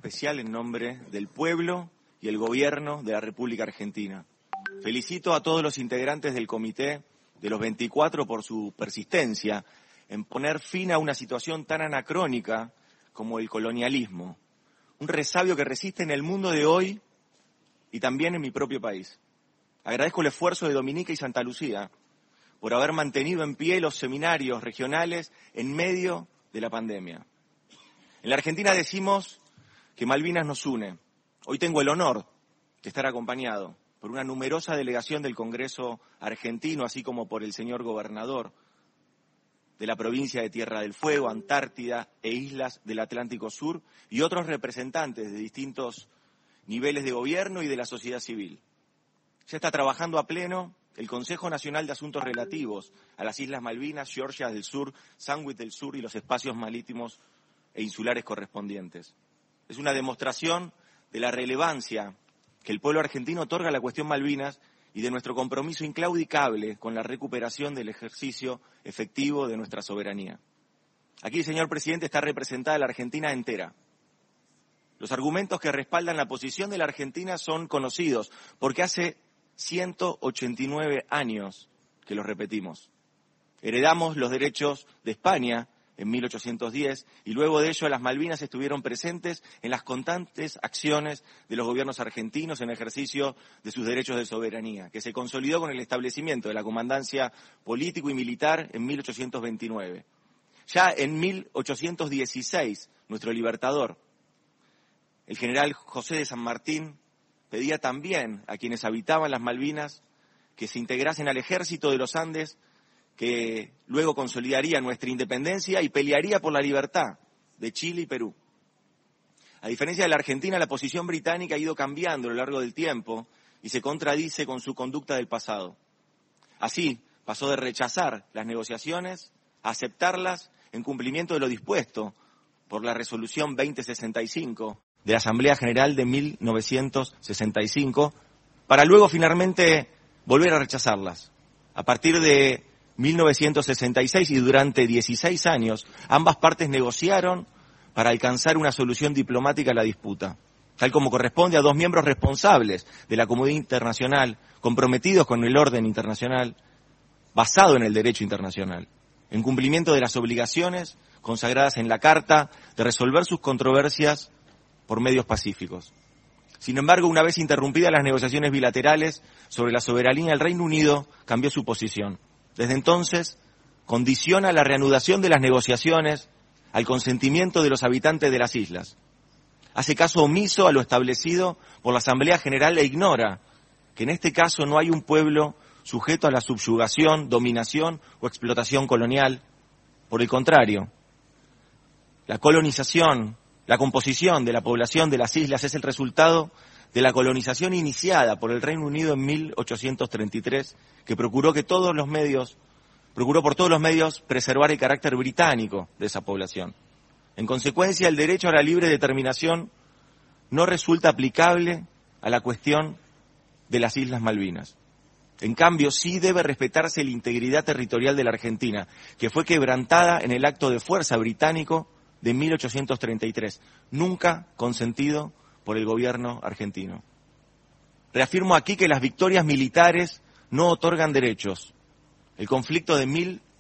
especial en nombre del pueblo y el gobierno de la República Argentina. Felicito a todos los integrantes del Comité de los 24 por su persistencia en poner fin a una situación tan anacrónica como el colonialismo, un resabio que resiste en el mundo de hoy y también en mi propio país. Agradezco el esfuerzo de Dominica y Santa Lucía por haber mantenido en pie los seminarios regionales en medio de la pandemia. En la Argentina decimos que Malvinas nos une. Hoy tengo el honor de estar acompañado por una numerosa delegación del Congreso argentino, así como por el señor gobernador de la provincia de Tierra del Fuego, Antártida e islas del Atlántico Sur y otros representantes de distintos niveles de gobierno y de la sociedad civil. Ya está trabajando a pleno el Consejo Nacional de Asuntos Relativos a las Islas Malvinas, Georgia del Sur, Sandwich del Sur y los espacios marítimos e insulares correspondientes. Es una demostración de la relevancia que el pueblo argentino otorga a la cuestión Malvinas y de nuestro compromiso inclaudicable con la recuperación del ejercicio efectivo de nuestra soberanía. Aquí, señor presidente, está representada la Argentina entera. Los argumentos que respaldan la posición de la Argentina son conocidos, porque hace 189 años que los repetimos. Heredamos los derechos de España en 1810 y luego de ello las Malvinas estuvieron presentes en las constantes acciones de los gobiernos argentinos en ejercicio de sus derechos de soberanía, que se consolidó con el establecimiento de la comandancia político y militar en 1829. Ya en 1816, nuestro libertador, el general José de San Martín, pedía también a quienes habitaban las Malvinas que se integrasen al ejército de los Andes, que luego consolidaría nuestra independencia y pelearía por la libertad de Chile y Perú. A diferencia de la Argentina, la posición británica ha ido cambiando a lo largo del tiempo y se contradice con su conducta del pasado. Así, pasó de rechazar las negociaciones a aceptarlas en cumplimiento de lo dispuesto por la Resolución 2065 de la Asamblea General de 1965, para luego finalmente volver a rechazarlas. A partir de 1966 y durante 16 años, ambas partes negociaron para alcanzar una solución diplomática a la disputa, tal como corresponde a dos miembros responsables de la comunidad internacional, comprometidos con el orden internacional, basado en el derecho internacional, en cumplimiento de las obligaciones consagradas en la Carta de resolver sus controversias por medios pacíficos. Sin embargo, una vez interrumpidas las negociaciones bilaterales sobre la soberanía, el Reino Unido cambió su posición. Desde entonces, condiciona la reanudación de las negociaciones al consentimiento de los habitantes de las islas. Hace caso omiso a lo establecido por la Asamblea General e ignora que en este caso no hay un pueblo sujeto a la subyugación, dominación o explotación colonial. Por el contrario, la colonización, la composición de la población de las islas es el resultado de la colonización iniciada por el Reino Unido en 1833, que procuró por todos los medios preservar el carácter británico de esa población. En consecuencia, el derecho a la libre determinación no resulta aplicable a la cuestión de las Islas Malvinas. En cambio, sí debe respetarse la integridad territorial de la Argentina, que fue quebrantada en el acto de fuerza británico de 1833, nunca consentido por el gobierno argentino. Reafirmo aquí que las victorias militares no otorgan derechos. El conflicto de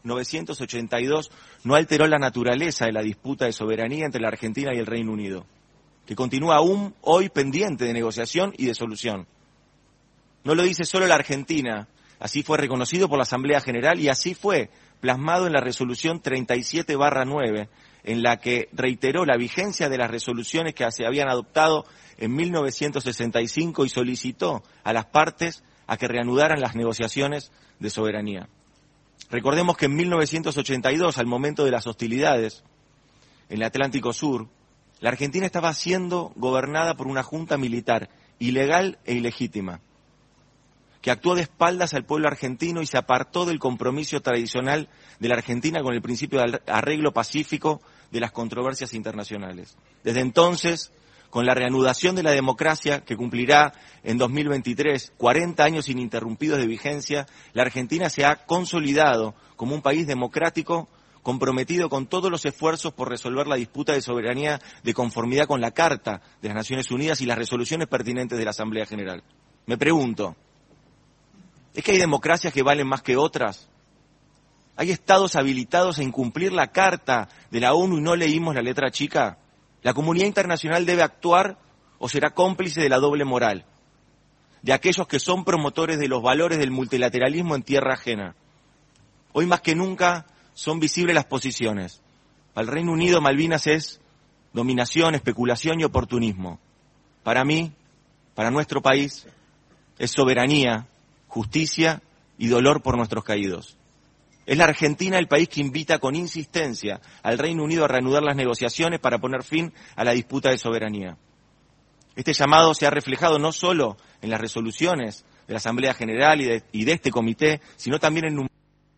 1982 no alteró la naturaleza de la disputa de soberanía entre la Argentina y el Reino Unido, que continúa aún hoy pendiente de negociación y de solución. No lo dice solo la Argentina, así fue reconocido por la Asamblea General y así fue plasmado en la resolución 37/9, en la que reiteró la vigencia de las resoluciones que se habían adoptado en 1965 y solicitó a las partes a que reanudaran las negociaciones de soberanía. Recordemos que en 1982, al momento de las hostilidades en el Atlántico Sur, la Argentina estaba siendo gobernada por una junta militar ilegal e ilegítima, que actuó de espaldas al pueblo argentino y se apartó del compromiso tradicional de la Argentina con el principio de arreglo pacífico de las controversias internacionales. Desde entonces, con la reanudación de la democracia, que cumplirá en 2023 40 años ininterrumpidos de vigencia, la Argentina se ha consolidado como un país democrático comprometido con todos los esfuerzos por resolver la disputa de soberanía de conformidad con la Carta de las Naciones Unidas y las resoluciones pertinentes de la Asamblea General. Me pregunto, ¿es que hay democracias que valen más que otras? ¿Hay estados habilitados a incumplir la Carta de la ONU y no leímos la letra chica? ¿La comunidad internacional debe actuar o será cómplice de la doble moral, de aquellos que son promotores de los valores del multilateralismo en tierra ajena? Hoy más que nunca son visibles las posiciones. Para el Reino Unido, Malvinas es dominación, especulación y oportunismo. Para mí, para nuestro país, es soberanía, justicia y dolor por nuestros caídos. Es la Argentina el país que invita con insistencia al Reino Unido a reanudar las negociaciones para poner fin a la disputa de soberanía. Este llamado se ha reflejado no solo en las resoluciones de la Asamblea General y de este comité, sino también en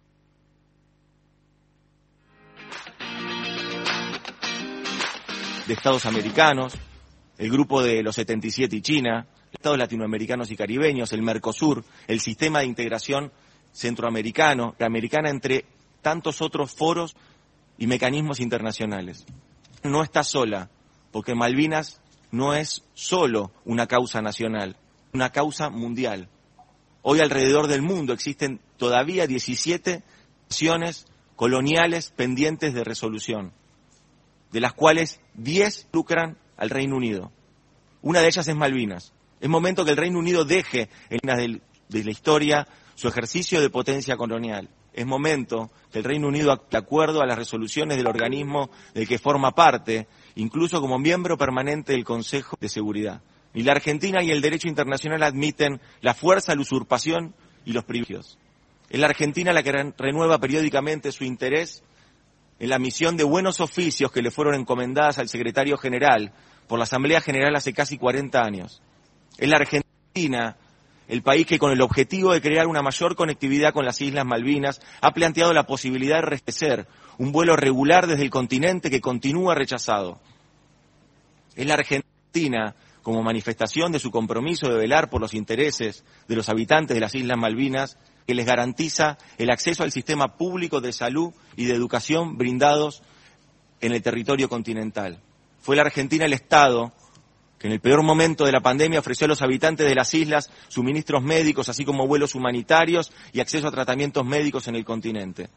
de estados americanos, el grupo de los 77 y China, estados latinoamericanos y caribeños, el Mercosur, el sistema de integración centroamericano, la americana, entre tantos otros foros y mecanismos internacionales. No está sola, porque Malvinas no es solo una causa nacional, una causa mundial. Hoy alrededor del mundo existen todavía 17 naciones coloniales pendientes de resolución, de las cuales 10 lucran al Reino Unido. Una de ellas es Malvinas. Es momento que el Reino Unido deje en de la historia su ejercicio de potencia colonial. Es momento que el Reino Unido, de acuerdo a las resoluciones del organismo del que forma parte, incluso como miembro permanente del Consejo de Seguridad. Ni la Argentina ni el derecho internacional admiten la fuerza, la usurpación y los privilegios. Es la Argentina la que renueva periódicamente su interés en la misión de buenos oficios que le fueron encomendadas al secretario general por la Asamblea General hace casi 40 años. Es la Argentina el país que, con el objetivo de crear una mayor conectividad con las Islas Malvinas, ha planteado la posibilidad de restablecer un vuelo regular desde el continente que continúa rechazado. Es la Argentina, como manifestación de su compromiso de velar por los intereses de los habitantes de las Islas Malvinas, que les garantiza el acceso al sistema público de salud y de educación brindados en el territorio continental. Fue la Argentina el Estado que en el peor momento de la pandemia ofreció a los habitantes de las islas suministros médicos, así como vuelos humanitarios y acceso a tratamientos médicos en el continente.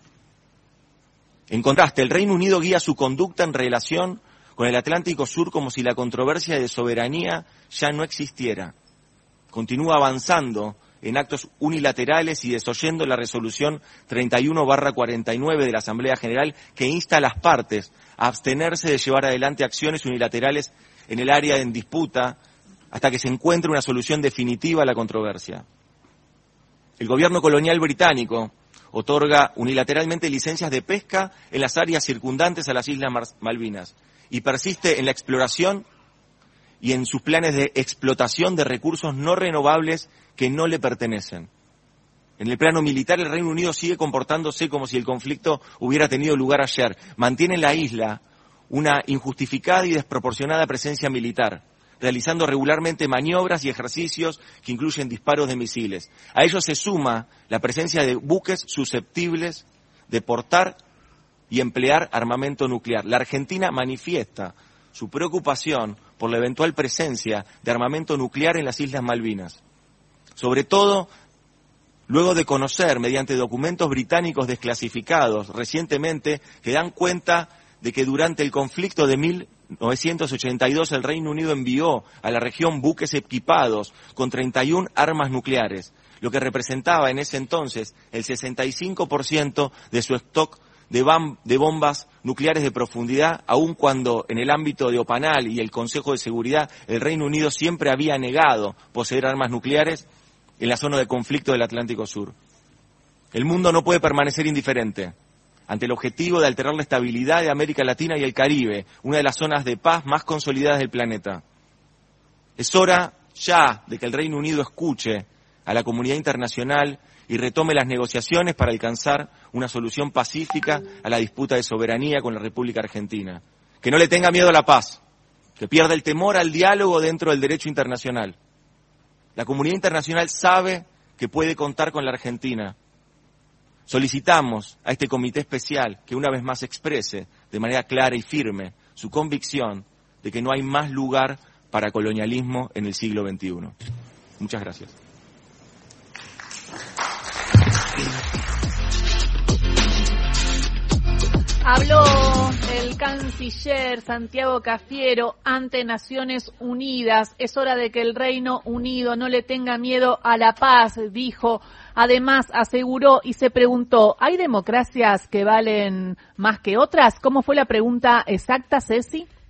En contraste, el Reino Unido guía su conducta en relación con el Atlántico Sur como si la controversia de soberanía ya no existiera. Continúa avanzando en actos unilaterales y desoyendo la resolución 31/49 de la Asamblea General que insta a las partes a abstenerse de llevar adelante acciones unilaterales en el área en disputa hasta que se encuentre una solución definitiva a la controversia. El gobierno colonial británico otorga unilateralmente licencias de pesca en las áreas circundantes a las Islas Malvinas y persiste en la exploración y en sus planes de explotación de recursos no renovables que no le pertenecen. En el plano militar, el Reino Unido sigue comportándose como si el conflicto hubiera tenido lugar ayer. Mantiene en la isla una injustificada y desproporcionada presencia militar, realizando regularmente maniobras y ejercicios que incluyen disparos de misiles. A ello se suma la presencia de buques susceptibles de portar y emplear armamento nuclear. La Argentina manifiesta su preocupación por la eventual presencia de armamento nuclear en las Islas Malvinas, sobre todo luego de conocer, mediante documentos británicos desclasificados recientemente, que dan cuenta de que durante el conflicto de 1982 el Reino Unido envió a la región buques equipados con 31 armas nucleares, lo que representaba en ese entonces el 65% de su stock de bombas nucleares de profundidad, aun cuando en el ámbito de OPANAL y el Consejo de Seguridad el Reino Unido siempre había negado poseer armas nucleares en la zona de conflicto del Atlántico Sur. El mundo no puede permanecer indiferente ante el objetivo de alterar la estabilidad de América Latina y el Caribe, una de las zonas de paz más consolidadas del planeta. Es hora ya de que el Reino Unido escuche a la comunidad internacional y retome las negociaciones para alcanzar una solución pacífica a la disputa de soberanía con la República Argentina. Que no le tenga miedo a la paz, que pierda el temor al diálogo dentro del derecho internacional. La comunidad internacional sabe que puede contar con la Argentina. Solicitamos a este comité especial que una vez más exprese de manera clara y firme su convicción de que no hay más lugar para colonialismo en el siglo XXI. Muchas gracias. Habló el canciller Santiago Cafiero ante Naciones Unidas. Es hora de que el Reino Unido no le tenga miedo a la paz, dijo. Además, aseguró y se preguntó, ¿hay democracias que valen más que otras? ¿Cómo fue la pregunta exacta, Ceci?